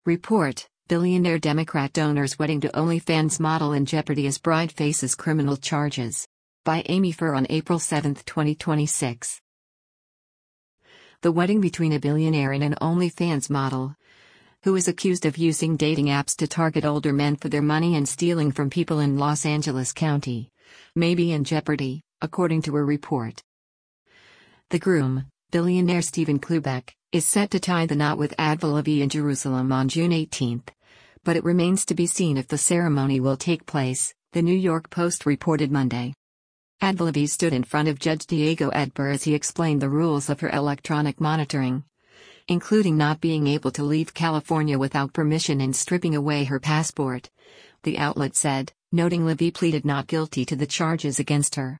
Report: Billionaire Democrat donor's wedding to OnlyFans model in jeopardy as bride faces criminal charges. By Amy Furr on April 7, 2026. The wedding between a billionaire and an OnlyFans model, who is accused of using dating apps to target older men for their money and stealing from people in Los Angeles County, may be in jeopardy, according to a report. The groom, billionaire Stephen Klubeck, is set to tie the knot with Advil Lavi in Jerusalem on June 18, but it remains to be seen if the ceremony will take place, the New York Post reported Monday. Advil Lavi stood in front of Judge Diego Edber as he explained the rules of her electronic monitoring, including not being able to leave California without permission and stripping away her passport, the outlet said, noting Lavi pleaded not guilty to the charges against her.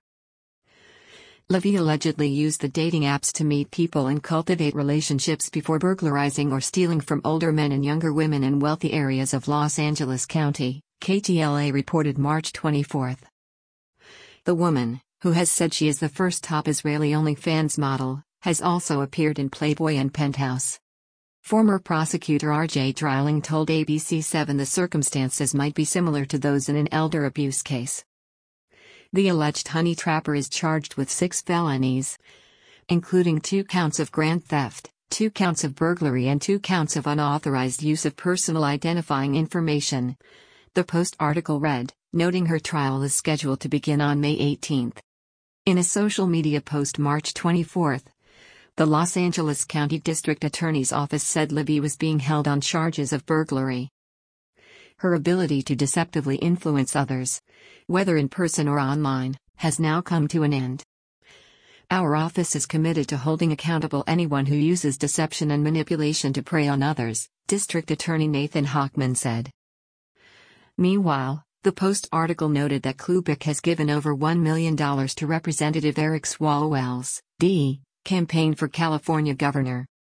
Lavi allegedly used the dating apps to meet people and cultivate relationships before burglarizing or stealing from older men and younger women in wealthy areas of Los Angeles County, KTLA reported March 24. The woman, who has said she is the first top Israeli OnlyFans model, has also appeared in Playboy and Penthouse. Former prosecutor RJ Dreiling told ABC7 the circumstances might be similar to those in an elder abuse case. The alleged honey trapper is charged with 6 felonies, including 2 counts of grand theft, 2 counts of burglary and 2 counts of unauthorized use of personal identifying information, the Post article read, noting her trial is scheduled to begin on May 18. In a social media post March 24, the Los Angeles County District Attorney's Office said Lavi was being held on charges of burglary. Her ability to deceptively influence others, whether in person or online, has now come to an end. Our office is committed to holding accountable anyone who uses deception and manipulation to prey on others, District Attorney Nathan Hochman said. Meanwhile, the Post article noted that Klubeck has given over $1 million to Representative Eric Swalwell's campaign for California governor.